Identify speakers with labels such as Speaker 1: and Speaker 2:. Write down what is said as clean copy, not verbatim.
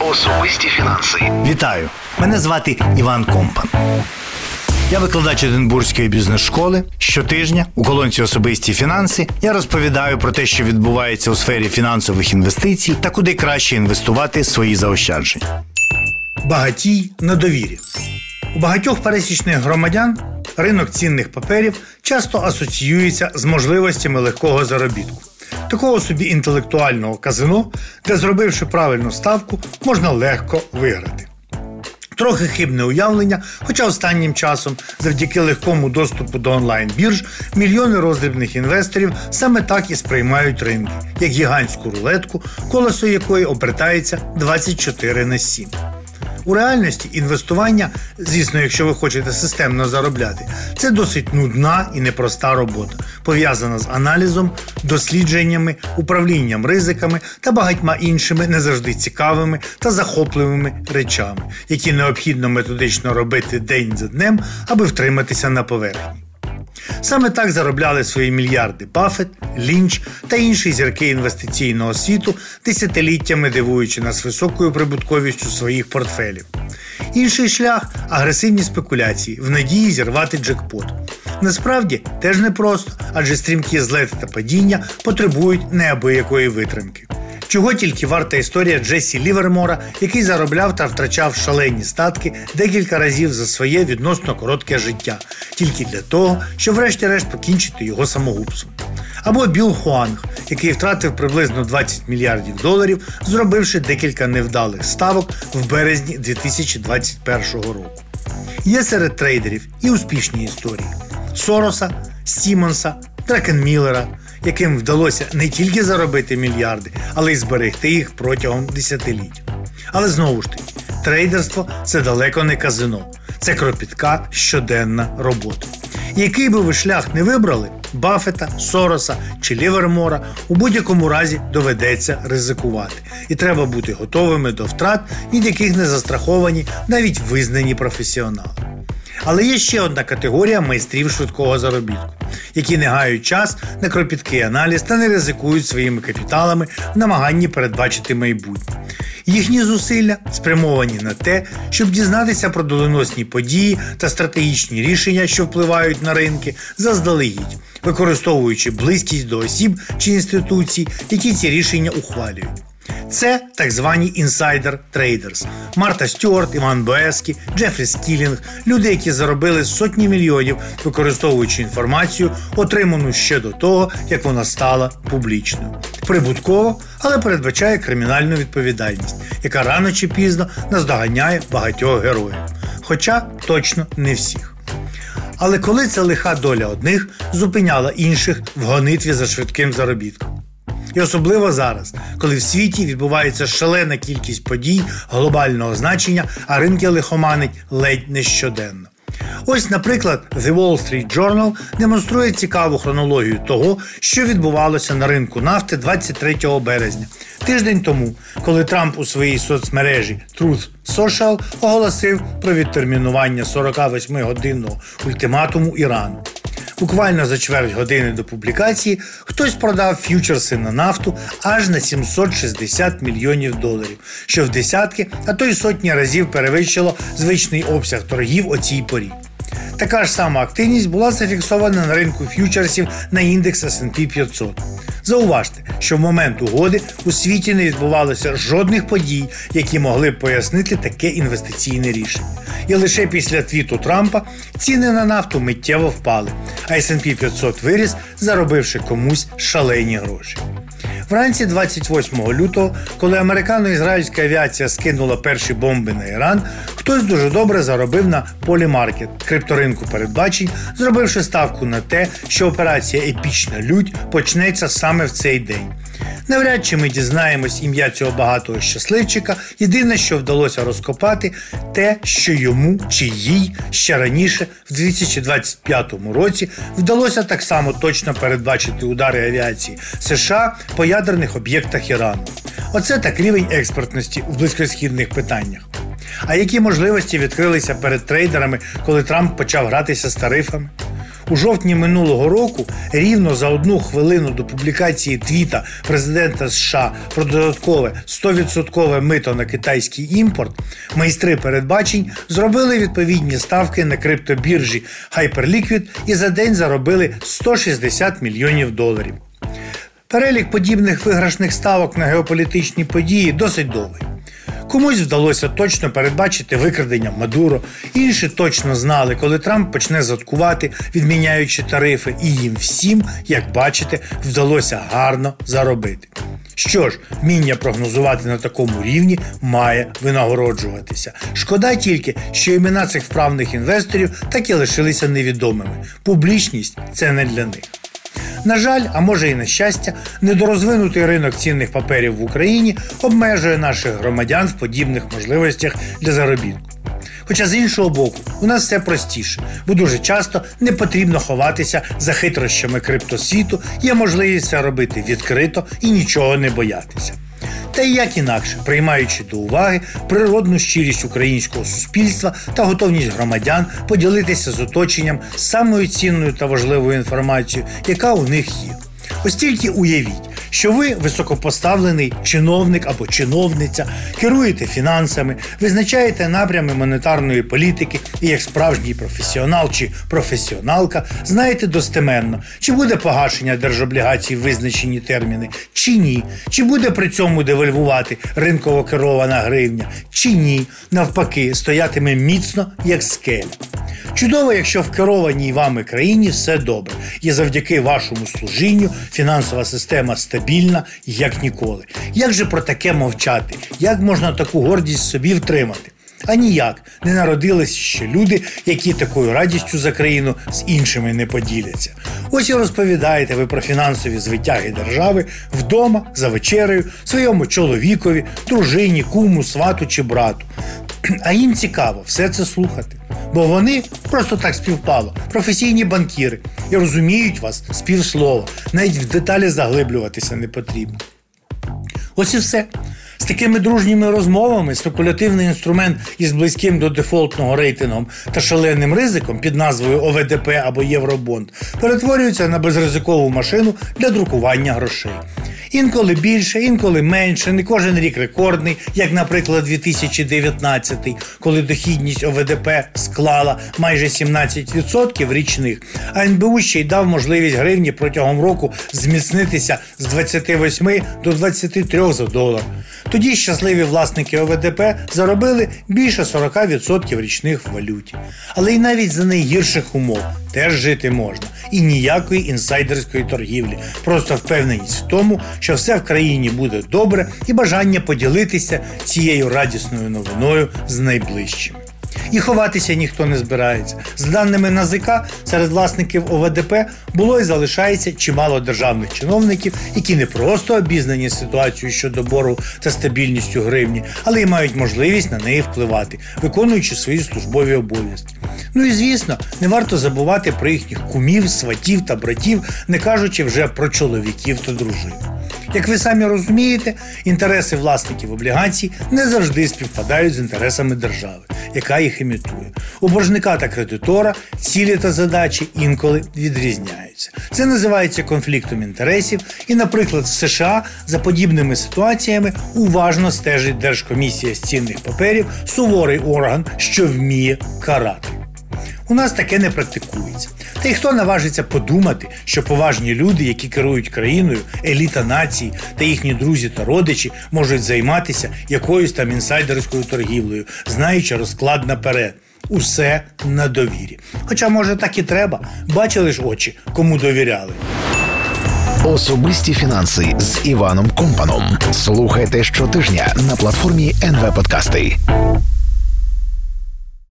Speaker 1: Особисті фінанси.
Speaker 2: Вітаю! Мене звати Іван Компан. Я викладач Единбурзької бізнес-школи. Щотижня у колонці «Особисті фінанси» я розповідаю про те, що відбувається у сфері фінансових інвестицій та куди краще інвестувати свої заощадження. Багатій на довірі. У багатьох пересічних громадян ринок цінних паперів часто асоціюється з можливостями легкого заробітку. Такого собі інтелектуального казино, де, зробивши правильну ставку, можна легко виграти. Трохи хибне уявлення, хоча останнім часом, завдяки легкому доступу до онлайн-бірж, мільйони роздрібних інвесторів саме так і сприймають ринки, як гігантську рулетку, колесо якої обертається 24/7. У реальності інвестування, звісно, якщо ви хочете системно заробляти, це досить нудна і непроста робота, пов'язана з аналізом, дослідженнями, управлінням ризиками та багатьма іншими не завжди цікавими та захопливими речами, які необхідно методично робити день за днем, аби втриматися на поверхні. Саме так заробляли свої мільярди Баффет, Лінч та інші зірки інвестиційного світу, десятиліттями дивуючи нас високою прибутковістю своїх портфелів. Інший шлях – агресивні спекуляції, в надії зірвати джекпот. Насправді, теж непросто, адже стрімкі злети та падіння потребують неабиякої витримки. Чого тільки варта історія Джесі Лівермора, який заробляв та втрачав шалені статки декілька разів за своє відносно коротке життя, тільки для того, щоб врешті-решт покінчити його самогубством. Або Білл Хуанг, який втратив приблизно $20 мільярдів, зробивши декілька невдалих ставок в березні 2021 року. Є серед трейдерів і успішні історії – Сороса, Сімонса, Дракенміллера, яким вдалося не тільки заробити мільярди, але й зберегти їх протягом десятиліть. Але знову ж таки, трейдерство – це далеко не казино, це кропітка щоденна робота. І який би ви шлях не вибрали – Баффета, Сороса чи Лівермора – у будь-якому разі доведеться ризикувати. І треба бути готовими до втрат, від яких не застраховані навіть визнані професіонали. Але є ще одна категорія майстрів швидкого заробітку, які не гають час на кропіткий аналіз та не ризикують своїми капіталами в намаганні передбачити майбутнє. Їхні зусилля спрямовані на те, щоб дізнатися про доленосні події та стратегічні рішення, що впливають на ринки, заздалегідь, використовуючи близькість до осіб чи інституцій, які ці рішення ухвалюють. Це так звані інсайдер-трейдерс. Марта Стюарт, Іван Боескі, Джефрі Скілінг – люди, які заробили сотні мільйонів, використовуючи інформацію, отриману ще до того, як вона стала публічною. Прибутково, але передбачає кримінальну відповідальність, яка рано чи пізно наздоганяє багатьох героїв. Хоча точно не всіх. Але коли ця лиха доля одних зупиняла інших в гонитві за швидким заробітком. І особливо зараз, коли в світі відбувається шалена кількість подій глобального значення, а ринки лихоманить ледь не щоденно. Ось, наприклад, The Wall Street Journal демонструє цікаву хронологію того, що відбувалося на ринку нафти 23 березня, тиждень тому, коли Трамп у своїй соцмережі Truth Social оголосив про відтермінування 48-годинного ультиматуму Ірану. Буквально за чверть години до публікації хтось продав ф'ючерси на нафту аж на $760 мільйонів, що в десятки, а то й сотні разів перевищило звичний обсяг торгів о цій порі. Така ж сама активність була зафіксована на ринку ф'ючерсів на індекс S&P 500. Зауважте, що в момент угоди у світі не відбувалося жодних подій, які могли б пояснити таке інвестиційне рішення. І лише після твіту Трампа ціни на нафту миттєво впали, а S&P 500 виріс, заробивши комусь шалені гроші. Вранці 28 лютого, коли американо-ізраїльська авіація скинула перші бомби на Іран, хтось дуже добре заробив на полімаркет, крипторинку передбачень, зробивши ставку на те, що операція «Епічна лють» почнеться саме в цей день. Навряд чи ми дізнаємось ім'я цього багатого щасливчика, єдине, що вдалося розкопати – те, що йому чи їй ще раніше, в 2025 році, вдалося так само точно передбачити удари авіації США по ядерних об'єктах Ірану. Оце так рівень експертності в близькосхідних питаннях. А які можливості відкрилися перед трейдерами, коли Трамп почав гратися з тарифами? У жовтні минулого року, рівно за 1 хвилину до публікації твіта президента США про додаткове 100% мито на китайський імпорт, майстри передбачень зробили відповідні ставки на криптобіржі Hyperliquid і за день заробили $160 мільйонів. Перелік подібних виграшних ставок на геополітичні події досить довгий. Комусь вдалося точно передбачити викрадення Мадуро, інші точно знали, коли Трамп почне заткувати, відміняючи тарифи, і їм всім, як бачите, вдалося гарно заробити. Що ж, вміння прогнозувати на такому рівні має винагороджуватися. Шкода тільки, що імена цих вправних інвесторів так і лишилися невідомими. Публічність – це не для них. На жаль, а може і на щастя, недорозвинутий ринок цінних паперів в Україні обмежує наших громадян в подібних можливостях для заробітку. Хоча з іншого боку, у нас все простіше, бо дуже часто не потрібно ховатися за хитрощами криптосвіту, є можливість це робити відкрито і нічого не боятися. Та й як інакше, приймаючи до уваги природну щирість українського суспільства та готовність громадян поділитися з оточенням самою цінною та важливою інформацією, яка у них є. Ось тільки уявіть, що ви високопоставлений чиновник або чиновниця, керуєте фінансами, визначаєте напрями монетарної політики і як справжній професіонал чи професіоналка знаєте достеменно, чи буде погашення держоблігацій в визначені терміни, чи ні, чи буде при цьому девальвувати ринково керована гривня, чи ні, навпаки, стоятиме міцно, як скеля. Чудово, якщо в керованій вами країні все добре, і завдяки вашому служінню фінансова система стабільна, як ніколи. Як же про таке мовчати? Як можна таку гордість собі втримати? А ніяк, не народились ще люди, які такою радістю за країну з іншими не поділяться. Ось і розповідаєте ви про фінансові звитяги держави вдома, за вечерею, своєму чоловікові, дружині, куму, свату чи брату. А їм цікаво все це слухати. Бо вони, просто так співпало, професійні банкіри і розуміють вас з півслова, навіть в деталі заглиблюватися не потрібно. Ось і все. З такими дружніми розмовами спекулятивний інструмент із близьким до дефолтного рейтингом та шаленим ризиком під назвою ОВДП або Євробонд перетворюється на безризикову машину для друкування грошей. Інколи більше, інколи менше, не кожен рік рекордний, як, наприклад, 2019, коли дохідність ОВДП склала майже 17% річних, а НБУ ще й дав можливість гривні протягом року зміцнитися з 28 до 23 за долар. Тоді щасливі власники ОВДП заробили більше 40% річних в валюті. Але й навіть за найгірших умов теж жити можна. І ніякої інсайдерської торгівлі. Просто впевненість в тому, що все в країні буде добре і бажання поділитися цією радісною новиною з найближчими. І ховатися ніхто не збирається. За даними НАЗК, серед власників ОВДП було і залишається чимало державних чиновників, які не просто обізнані ситуацією щодо боргу та стабільністю гривні, але й мають можливість на неї впливати, виконуючи свої службові обов'язки. Ну і звісно, не варто забувати про їхніх кумів, сватів та братів, не кажучи вже про чоловіків та дружин. Як ви самі розумієте, інтереси власників облігацій не завжди співпадають з інтересами держави, яка їх імітує. У боржника та кредитора цілі та задачі інколи відрізняються. Це називається конфліктом інтересів і, наприклад, в США за подібними ситуаціями уважно стежить Держкомісія з цінних паперів, суворий орган, що вміє карати. У нас таке не практикується. Та й хто наважиться подумати, що поважні люди, які керують країною, еліта нації та їхні друзі та родичі можуть займатися якоюсь там інсайдерською торгівлею, знаючи розклад наперед. Усе на довірі. Хоча, може, так і треба. Бачили ж очі, кому довіряли.
Speaker 1: Особисті фінанси з Іваном Компаном. Слухайте щотижня на платформі НВ Подкасти.